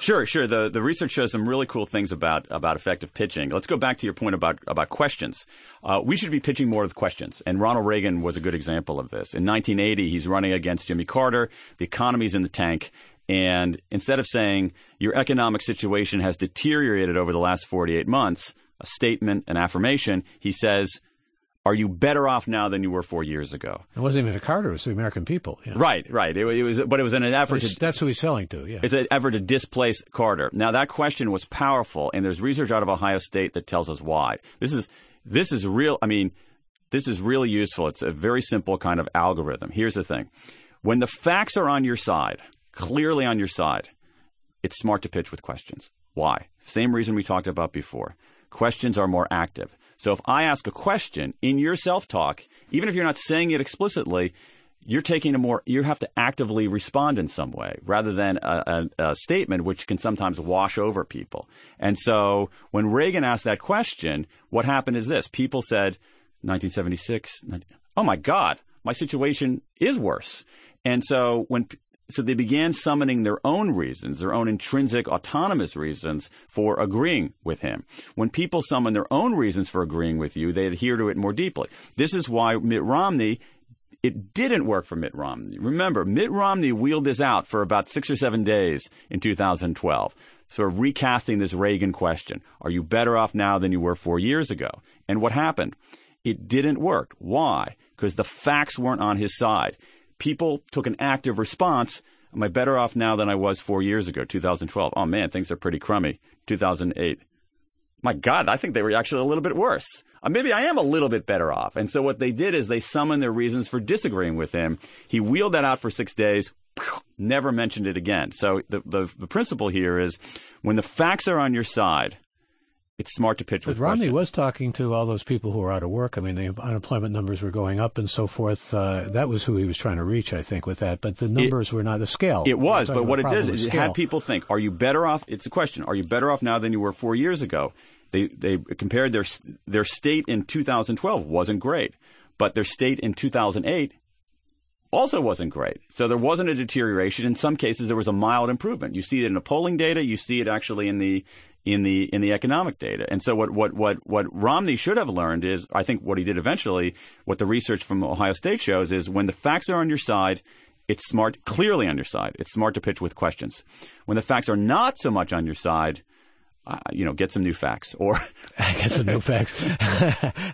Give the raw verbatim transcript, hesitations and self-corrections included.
Sure, sure. The the research shows some really cool things about about effective pitching. Let's go back to your point about about questions. Uh, we should be pitching more with questions, and Ronald Reagan was a good example of this. In nineteen eighty, he's running against Jimmy Carter. The economy's in the tank. And instead of saying your economic situation has deteriorated over the last forty-eight months, a statement, an affirmation, he says, are you better off now than you were four years ago? It wasn't even a Carter, it was the American people. You know? Right, right. It, it was, but it was an effort to... That's who he's selling to, yeah. It's an effort to displace Carter. Now, that question was powerful, and there's research out of Ohio State that tells us why. This is, this is real, I mean, this is really useful. It's a very simple kind of algorithm. Here's the thing. When the facts are on your side, clearly on your side, it's smart to pitch with questions. Why? Same reason we talked about before. Questions are more active. So if I ask a question in your self-talk, even if you're not saying it explicitly, you're taking a more, you have to actively respond in some way rather than a, a, a statement which can sometimes wash over people. And so when Reagan asked that question, what happened is this. People said, nineteen seventy-six, oh my God, my situation is worse. And so when So they began summoning their own reasons, their own intrinsic autonomous reasons for agreeing with him. When people summon their own reasons for agreeing with you, they adhere to it more deeply. This is why Mitt Romney, it didn't work for Mitt Romney. Remember, Mitt Romney wheeled this out for about six or seven days in two thousand twelve, sort of recasting this Reagan question. Are you better off now than you were four years ago? And what happened? It didn't work. Why? Because the facts weren't on his side. People took an active response. Am I better off now than I was four years ago, two thousand twelve? Oh, man, things are pretty crummy. two thousand eight. My God, I think they were actually a little bit worse. Uh, maybe I am a little bit better off. And so what they did is they summoned their reasons for disagreeing with him. He wheeled that out for six days, never mentioned it again. So the, the, the principle here is when the facts are on your side, it's smart to pitch with But Romney questions. was talking to all those people who were out of work. I mean, the unemployment numbers were going up and so forth. Uh, that was who he was trying to reach, I think, with that. But the numbers it, were not the scale. It was, but what it does is it had people think, are you better off? It's a question. Are you better off now than you were four years ago? They they compared their their state in two thousand twelve wasn't great, but their state in two thousand eight also wasn't great. So there wasn't a deterioration. In some cases, there was a mild improvement. You see it in the polling data. You see it actually in the in the in the economic data. And so what what what what Romney should have learned is, I think what he did eventually, what the research from Ohio State shows is when the facts are on your side, it's smart, clearly on your side. It's smart to pitch with questions. When the facts are not so much on your side, uh, you know, get some new facts or get some new facts.